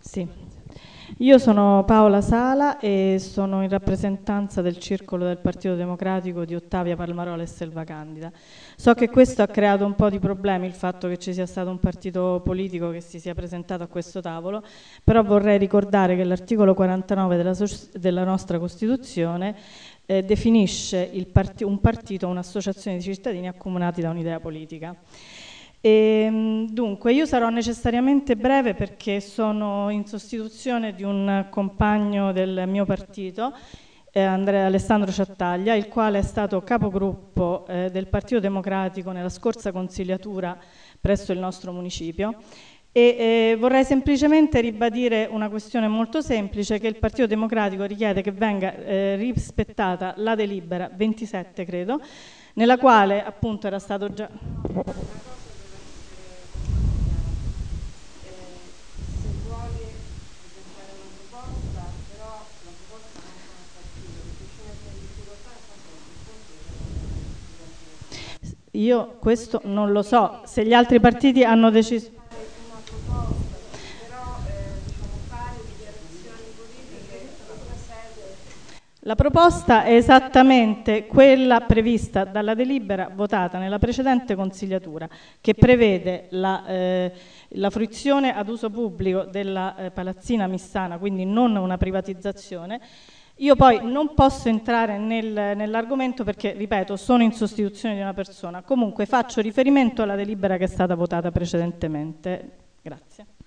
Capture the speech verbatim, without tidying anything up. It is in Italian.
Sì, io sono Paola Sala e sono in rappresentanza del circolo del Partito Democratico di Ottavia, Palmarola e Selva Candida. So che questo ha creato un po' di problemi, il fatto che ci sia stato un partito politico che si sia presentato a questo tavolo, però vorrei ricordare che l'articolo quarantanove della, so- della nostra Costituzione eh, definisce il parti- un partito un'associazione di cittadini accomunati da un'idea politica. E, dunque, io sarò necessariamente breve perché sono in sostituzione di un compagno del mio partito, eh, Andrea Alessandro Ciattaglia, il quale è stato capogruppo eh, del Partito Democratico nella scorsa consigliatura presso il nostro municipio. E eh, vorrei semplicemente ribadire una questione molto semplice, che il Partito Democratico richiede che venga eh, rispettata la delibera ventisette, credo, nella quale appunto era stato già... Io questo non lo so, se gli altri partiti hanno deciso... La proposta è esattamente quella prevista dalla delibera votata nella precedente consigliatura, che prevede la, eh, la fruizione ad uso pubblico della eh, palazzina Missana, quindi non una privatizzazione. Io poi non posso entrare nel, nell'argomento perché, ripeto, sono in sostituzione di una persona. Comunque faccio riferimento alla delibera che è stata votata precedentemente. Grazie.